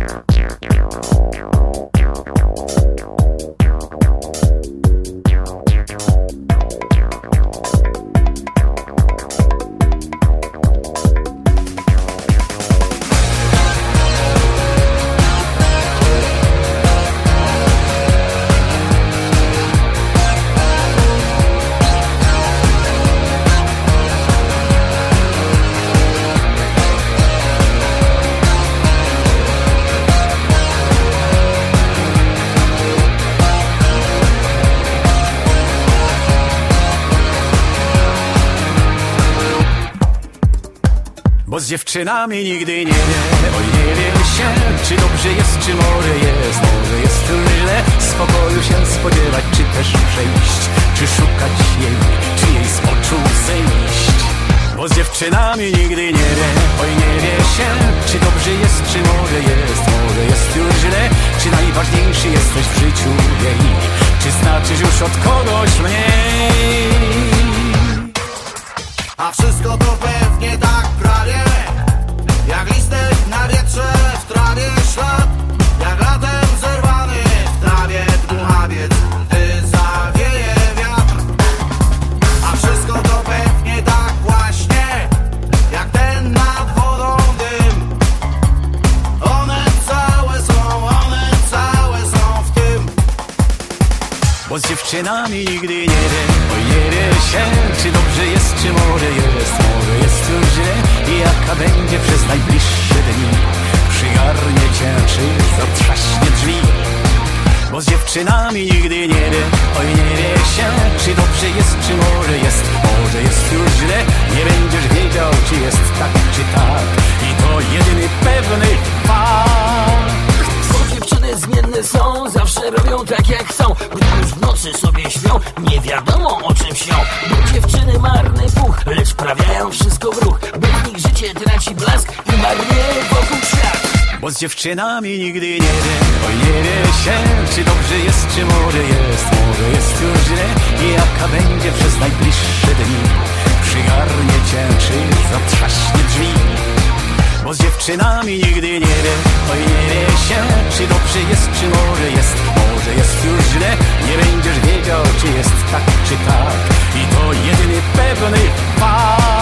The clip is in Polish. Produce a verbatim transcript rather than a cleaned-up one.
Bo z dziewczynami nigdy nie wie, oj nie wie się, czy dobrze jest, czy może jest, może jest źle, spokoju się spodziewać, czy też przejść, czy szukać jej, czy jej z oczu zejść. Bo z dziewczynami nigdy nie wie, oj nie wie się, czy dobrze jest, czy może jest, może jest już źle, czy najważniejszy jesteś w życiu jej, czy znaczysz już od kogoś mniej. A wszystko to pewnie tak prawie, jak listek na wietrze, w trawie ślad, jak latem zerwany w trawie dmuchawiec, gdy zawieje wiatr. A wszystko to pewnie tak właśnie, jak ten nad wodą dym. One całe są, one całe są w tym. Bo z dziewczynami nigdy nie wie, oj nie wie się, czy dobrze jest, czy może jest, może jest już źle, i jaka będzie przez najbliższe dni, przygarnie cię, czy zatrzaśnie drzwi. Bo z dziewczynami nigdy nie wie, oj nie wie się, czy dobrze jest, czy może jest, może jest już źle, nie będziesz wiedział, czy jest tak, czy tak, i to jedyny pewny fakt. Dziewczyny zmienne są, zawsze robią tak jak chcą. Gdy już w nocy sobie śpią, nie wiadomo o czym śnią. Bo dziewczyny marny puch, lecz wprawiają wszystko w ruch. Bez nich życie traci blask i marnie wokół świat. Bo z dziewczynami nigdy nie wie, oj nie wie się, czy dobrze jest, czy może jest, może jest już źle, i jaka będzie przez najbliższe dni, przygarnie cię, czy zatrzaśnie drzwi. Bo z dziewczynami nigdy nie wie, oj nie wie się, czy dobrze jest, czy może jest, może jest już źle, nie będziesz wiedział, czy jest tak, czy tak, i to jedyny pewny fakt.